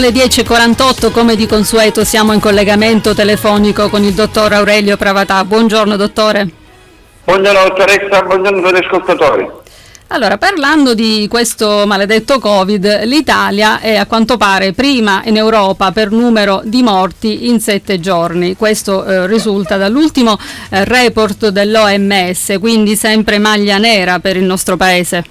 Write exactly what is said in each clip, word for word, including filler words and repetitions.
le dieci e quarantotto, come di consueto siamo in collegamento telefonico con il dottor Aurelio Pravatà. Buongiorno dottore. Buongiorno dottoressa, buongiorno agli ascoltatori. Allora, parlando di questo maledetto Covid, l'Italia è a quanto pare prima in Europa per numero di morti in sette giorni. Questo eh, risulta dall'ultimo eh, report dell'O M S, quindi sempre maglia nera per il nostro paese.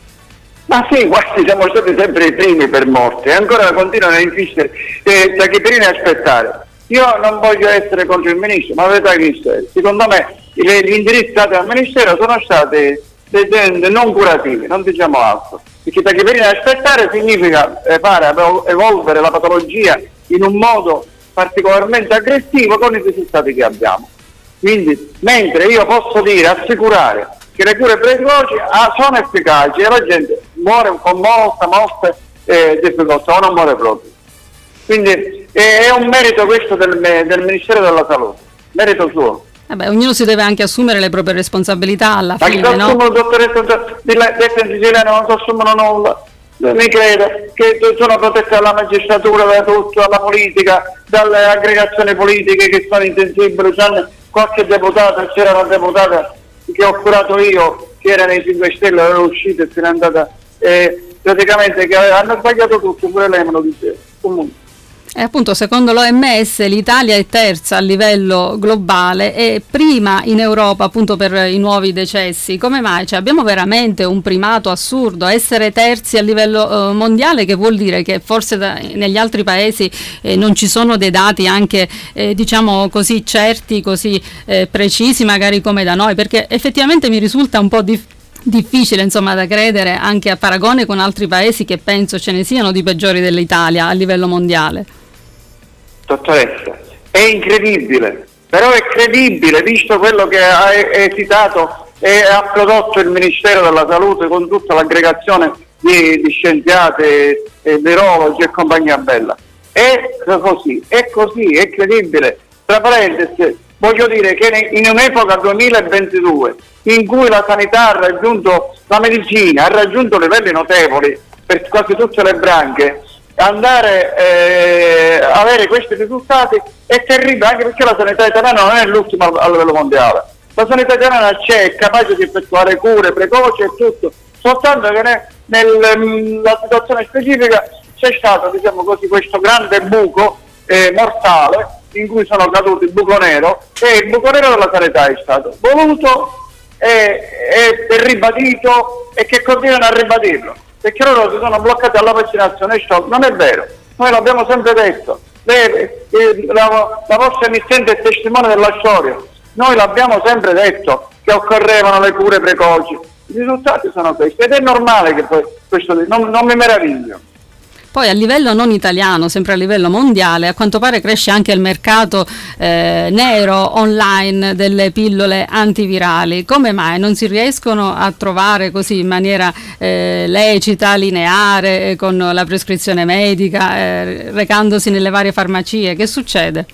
Ma sì, guardi, siamo stati sempre i primi per morte e ancora continuano a insistere eh, da che prima aspettare. Io non voglio essere contro il ministro, ma vedete il ministero. Secondo me gli indirizzi dati al ministero sono stati non curativi, non diciamo altro, perché da che prima aspettare significa eh, fare evolvere la patologia in un modo particolarmente aggressivo con i risultati che abbiamo. Quindi, mentre io posso dire, assicurare che le cure precoci ah, sono efficaci e la gente muore con molta, molte eh, difficoltà o non muore proprio. Quindi eh, è un merito questo del, del Ministero della Salute, merito suo. Eh beh, ognuno si deve anche assumere le proprie responsabilità alla ma fine, no? Ma chi assumono, dottoressa, detto in siciliano, non si assumono nulla. Mi crede che sono protette dalla magistratura, da tutto, dalla politica, dalle aggregazioni politiche che sono insensibili. C'hanno qualche deputato, c'era una deputata che ho curato io, che era nei cinque Stelle, era uscita e se n'è andata, eh, praticamente che hanno sbagliato tutto, pure lei me lo diceva. Comunque. E appunto, secondo l'O M S l'Italia è terza a livello globale e prima in Europa appunto per i nuovi decessi. Come mai? Cioè, abbiamo veramente un primato assurdo, essere terzi a livello eh, mondiale, che vuol dire che forse da, negli altri paesi eh, non ci sono dei dati anche eh, diciamo così certi, così eh, precisi magari come da noi, perché effettivamente mi risulta un po' difficile difficile insomma da credere, anche a paragone con altri paesi che penso ce ne siano di peggiori dell'Italia a livello mondiale. Dottoressa, è incredibile, però è credibile visto quello che ha esitato e ha prodotto il Ministero della Salute con tutta l'aggregazione di, di scienziati, e virologi e compagnia bella. È così, è così, è credibile. Tra parentesi, voglio dire che in un'epoca duemilaventidue in cui la sanità ha raggiunto, la medicina ha raggiunto livelli notevoli per quasi tutte le branche, andare eh, avere questi risultati è terribile, anche perché la sanità italiana non è l'ultima a livello mondiale. La sanità italiana c'è, è capace di effettuare cure precoci e tutto, soltanto che ne, nella situazione specifica c'è stato, diciamo così, questo grande buco eh, mortale in cui sono caduti il buco nero, e il buco nero della sanità è stato voluto e, e ribadito e che continuano a ribadirlo, perché loro si sono bloccati alla vaccinazione. Stop. Non è vero, noi l'abbiamo sempre detto, le, le, la, la vostra emittente è testimone della storia, noi l'abbiamo sempre detto che occorrevano le cure precoci, i risultati sono questi ed è normale che poi questo non, non mi meraviglio. Poi a livello non italiano, sempre a livello mondiale, a quanto pare cresce anche il mercato eh, nero online delle pillole antivirali. Come mai non si riescono a trovare così in maniera eh, lecita, lineare, eh, con la prescrizione medica, eh, recandosi nelle varie farmacie? Che succede?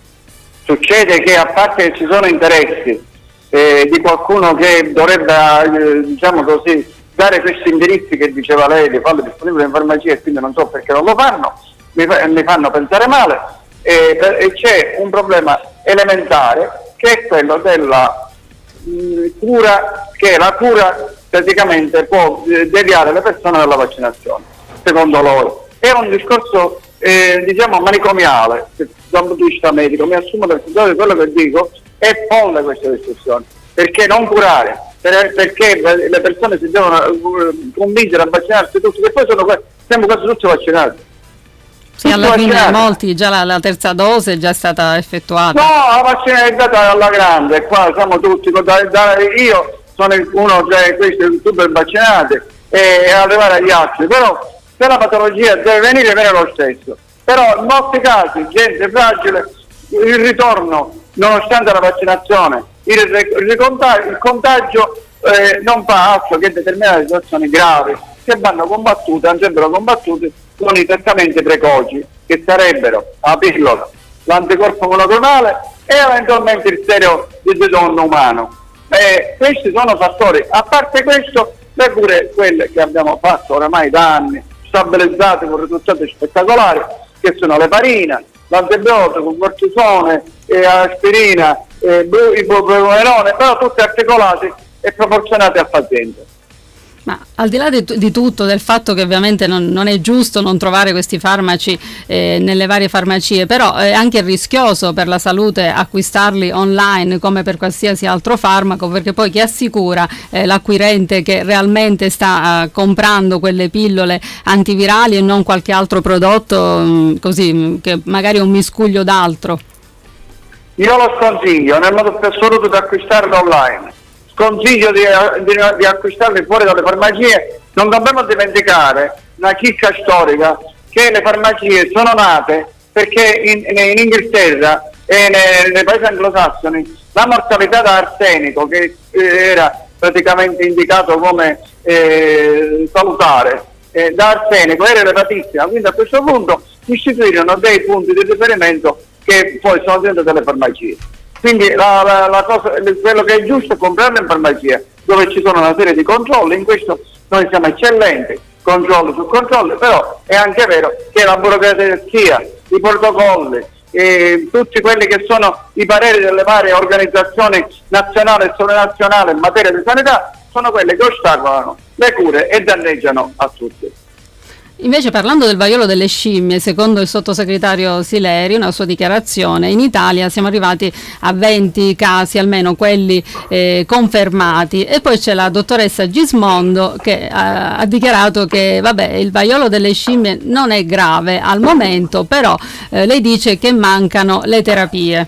Succede che, a parte che ci sono interessi eh, di qualcuno che dovrebbe, eh, diciamo così, dare questi indirizzi che diceva lei, li fanno disponibili in farmacia e quindi non so perché non lo fanno, mi, fa, mi fanno pensare male, e, e c'è un problema elementare che è quello della mh, cura, che la cura praticamente può eh, deviare le persone dalla vaccinazione, secondo loro. È un discorso eh, diciamo manicomiale, dal punto di vista medico, mi assumo del di quello che dico, è folle questa discussione, perché non curare? Perché le persone si devono convincere a vaccinarsi tutti, che poi sono siamo quasi tutti vaccinati. Sì, tutti alla fine vaccinati. Molti già la, la terza dose è già stata effettuata. No, la vaccinazione è data alla grande, qua siamo tutti, da, da, io sono uno tra questi super vaccinati e, e arrivare agli altri, però se la patologia deve venire, viene lo stesso. Però in molti casi, gente fragile, il ritorno, nonostante la vaccinazione, il, il contagio, il contagio eh, non fa altro che determinate situazioni gravi che vanno combattute, andrebbero combattute con i trattamenti precoci, che sarebbero la pillola, l'anticorpo monoclonale e eventualmente il stereo di donno umano. Eh, questi sono fattori. A parte questo, le cure, quelle che abbiamo fatto oramai da anni, stabilizzate con risultati spettacolari, che sono l'eparina, l'antibiotico, cortisone, eh, aspirina, eh, ibuprofene, però tutti articolati e proporzionati al paziente. Ma al di là di, di tutto, del fatto che ovviamente non, non è giusto non trovare questi farmaci eh, nelle varie farmacie, però è anche rischioso per la salute acquistarli online come per qualsiasi altro farmaco, perché poi chi assicura eh, l'acquirente che realmente sta eh, comprando quelle pillole antivirali e non qualche altro prodotto mh, così, che magari è un miscuglio d'altro? Io lo sconsiglio nel modo più assoluto di acquistarlo online. Consiglio di, di, di acquistarli fuori dalle farmacie. Non dobbiamo dimenticare una chicca storica, che le farmacie sono nate perché in, in Inghilterra e nei, nei paesi anglosassoni la mortalità da arsenico, che eh, era praticamente indicato come eh, salutare, eh, da arsenico era elevatissima, quindi a questo punto istituirono dei punti di riferimento che poi sono diventate le farmacie. Quindi la, la, la cosa, quello che è giusto è comprarlo in farmacia, dove ci sono una serie di controlli. In questo noi siamo eccellenti, controllo su controllo, però è anche vero che la burocrazia, i protocolli, e tutti quelli che sono i pareri delle varie organizzazioni nazionali e sovranazionali in materia di sanità sono quelli che ostacolano le cure e danneggiano a tutti. Invece, parlando del vaiolo delle scimmie, secondo il sottosegretario Sileri, una sua dichiarazione, in Italia siamo arrivati a venti casi, almeno quelli eh, confermati, e poi c'è la dottoressa Gismondo che ha, ha dichiarato che vabbè, il vaiolo delle scimmie non è grave al momento, però eh, lei dice che mancano le terapie.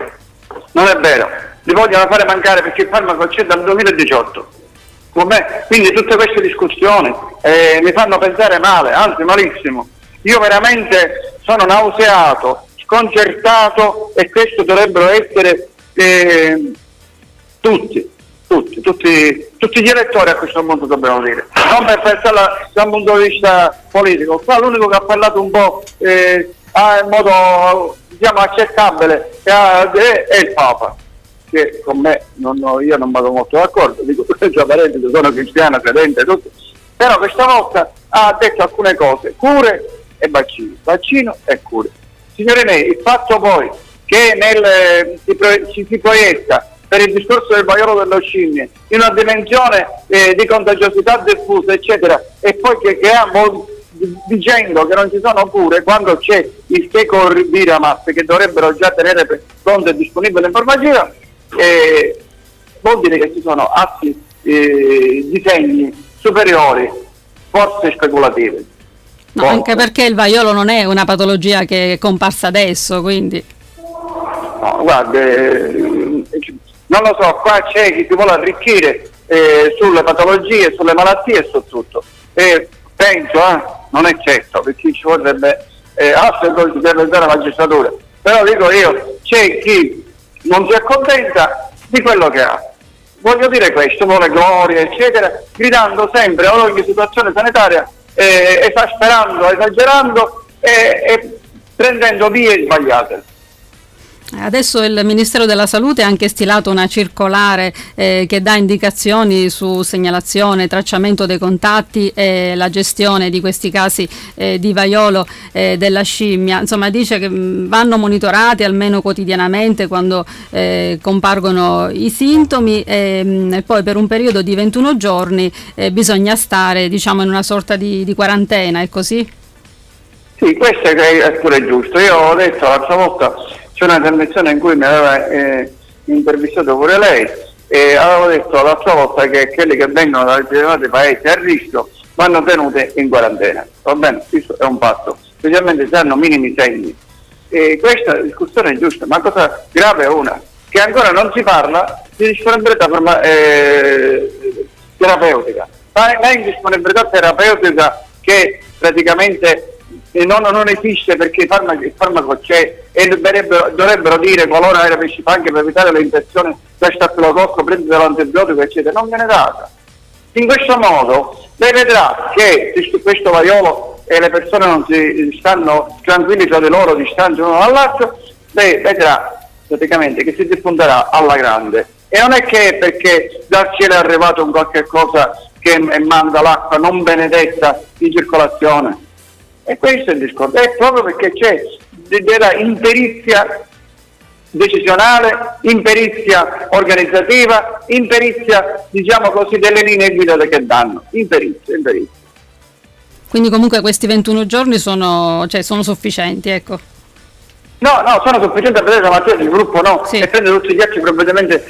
Non è vero, li vogliono fare mancare perché il farmaco c'è dal duemiladiciotto. Quindi tutte queste discussioni eh, mi fanno pensare male, anzi malissimo. Io veramente sono nauseato, sconcertato, e questo dovrebbero essere eh, tutti, tutti, tutti, tutti gli elettori a questo punto, dobbiamo dire, non per pensare da un punto di vista politico. Qua l'unico che ha parlato un po' eh, in modo diciamo accettabile è, è il Papa, che con me non, io non vado molto d'accordo, dico tra parentesi, sono cristiano, credente, tutto, però questa volta ha detto alcune cose: cure e vaccini, vaccino e cure. Signori miei, il fatto poi che nel, si, pro, ci si proietta per il discorso del vaiolo dello scimmie in una dimensione eh, di contagiosità diffusa, eccetera, e poi che, che ha dicendo che non ci sono cure, quando c'è il Tecovirimat che dovrebbero già tenere pronto e disponibile in farmacia, Eh, vuol dire che ci sono atti eh, disegni superiori, forse speculativi. No, forse. Anche perché il vaiolo non è una patologia che è comparsa adesso, quindi no, guarda, eh, non lo so, qua c'è chi si vuole arricchire eh, sulle patologie, sulle malattie e su tutto, e penso, eh, non è certo, perché ci vorrebbe eh, altro che deve dare la magistratura, però dico io, c'è chi non si accontenta di quello che ha. Voglio dire questo, vuole gloria, eccetera, gridando sempre a ogni situazione sanitaria, eh, esasperando, esagerando e, e prendendo vie sbagliate. Adesso il Ministero della Salute ha anche stilato una circolare eh, che dà indicazioni su segnalazione, tracciamento dei contatti e la gestione di questi casi eh, di vaiolo eh, della scimmia. Insomma, dice che mh, vanno monitorati almeno quotidianamente quando eh, compargono i sintomi e, mh, e poi per un periodo di ventuno giorni eh, bisogna stare, diciamo, in una sorta di, di quarantena, è così? Sì, questo è pure giusto. Io ho detto l'altra volta, c'è una trasmissione in cui mi aveva eh, intervistato pure lei, e avevo detto l'altra volta che quelli che vengono da determinati paesi a rischio vanno tenuti in quarantena. Va bene, questo è un fatto, specialmente se hanno minimi segni. E questa discussione è giusta, ma cosa grave è una, che ancora non si parla di disponibilità forma, eh, terapeutica. Ma è indisponibilità terapeutica che praticamente Non, non esiste, perché il farmaco, il farmaco c'è, e dovrebbero, dovrebbero dire, qualora era principale, anche per evitare le infezioni da stafilococco, prendere l'antibiotico, eccetera, non viene data. In questo modo lei vedrà che questo vaiolo e le persone non si stanno tranquilli tra di loro, distanti l'uno dall'altro, lei vedrà praticamente che si diffonderà alla grande. E non è che perché dal cielo è arrivato un qualche cosa che manda l'acqua non benedetta in circolazione. E questo è il discorso, è proprio perché c'è della imperizia decisionale, imperizia organizzativa, imperizia, diciamo così, delle linee guida che danno, imperizia, imperizia. Quindi comunque questi ventuno giorni sono, cioè, sono sufficienti, ecco. No, no, sono sufficienti a vedere la materia di gruppo, no, sì. E prendere tutti gli atti provvedimenti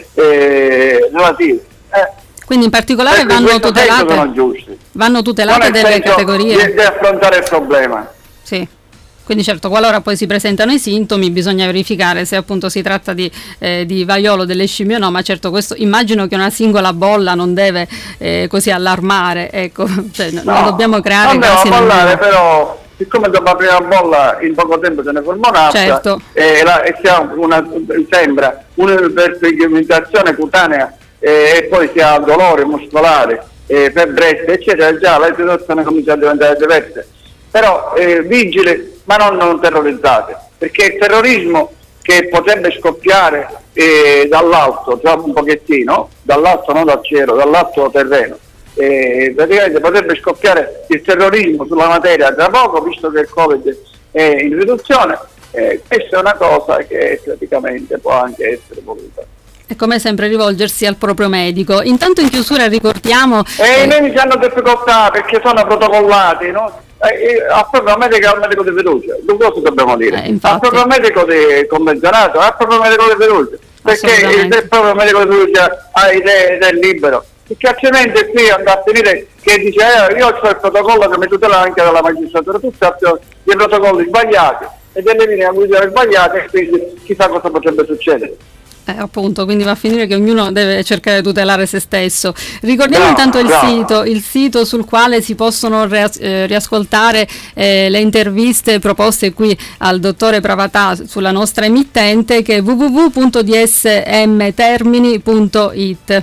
eh, relativi. Eh. Quindi in particolare Perché vanno tutelate, sono giusti. vanno tutelate delle categorie. Di, di affrontare il problema. Sì. Quindi certo, qualora poi si presentano i sintomi bisogna verificare se appunto si tratta di, eh, di vaiolo delle scimmie o no, ma certo questo immagino che una singola bolla non deve eh, così allarmare, ecco, cioè, no, non dobbiamo creare non casi devo parlare, nemmeno. Però siccome dopo la prima bolla in poco tempo se ne forma un'altra, certo. e, la, e si ha una, sembra un'iperpigmentazione cutanea eh, e poi si ha dolore muscolare, eh, febbrezza eccetera, già la situazione comincia a diventare diversa. Però eh, vigili ma non, non terrorizzate, perché il terrorismo che potrebbe scoppiare eh, dall'alto, già un pochettino, dall'alto non dal cielo, dall'alto terreno, eh, praticamente potrebbe scoppiare il terrorismo sulla materia tra poco, visto che il Covid è in riduzione, eh, questa è una cosa che praticamente può anche essere voluta. È come sempre rivolgersi al proprio medico. Intanto in chiusura ricordiamo... E eh, i medici hanno difficoltà perché sono protocollati, no? Eh, a proprio medico, al medico di fiducia, questo dobbiamo dire, eh, a proprio medico di convenzionato, a proprio medico di fiducia, perché il proprio medico di fiducia ha idee ed è libero, perché altrimenti qui andrà a finire che dice eh, io ho il protocollo che mi tutela anche dalla magistratura, tu sappi dei protocolli sbagliati e delle linee guida sbagliate, e quindi chissà cosa potrebbe succedere. Eh, appunto, quindi va a finire che ognuno deve cercare di tutelare se stesso. Ricordiamo no, intanto il no. sito, il sito sul quale si possono ria- eh, riascoltare eh, le interviste proposte qui al dottore Pravatà sulla nostra emittente, che è w w w punto d s m termini punto i t.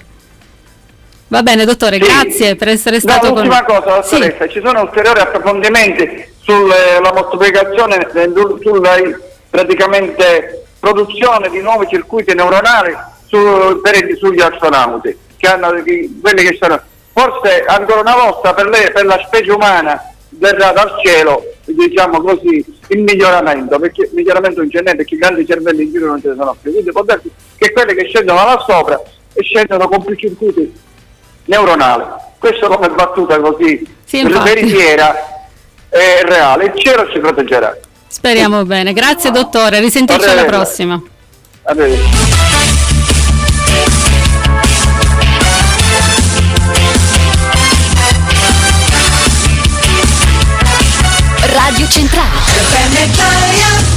Va bene dottore, sì. Grazie per essere stato no, con noi. L'ultima cosa, dottoressa, sì. Ci sono ulteriori approfondimenti sulla moltiplicazione, sulla praticamente produzione di nuovi circuiti neuronali su, per, sugli astronauti, che hanno quelli che sono forse ancora una volta per, le, per la specie umana verrà dal cielo, diciamo così, il miglioramento, perché il miglioramento non c'è niente, perché i grandi cervelli in giro non ce ne sono più, quindi può darsi che quelli che scendono là sopra e scendono con più circuiti neuronali. Questo come battuta così sì, veritiera è reale, il cielo ci proteggerà. Speriamo bene, grazie dottore, risentirci alla prossima. Arrivederci. Radio Centrale.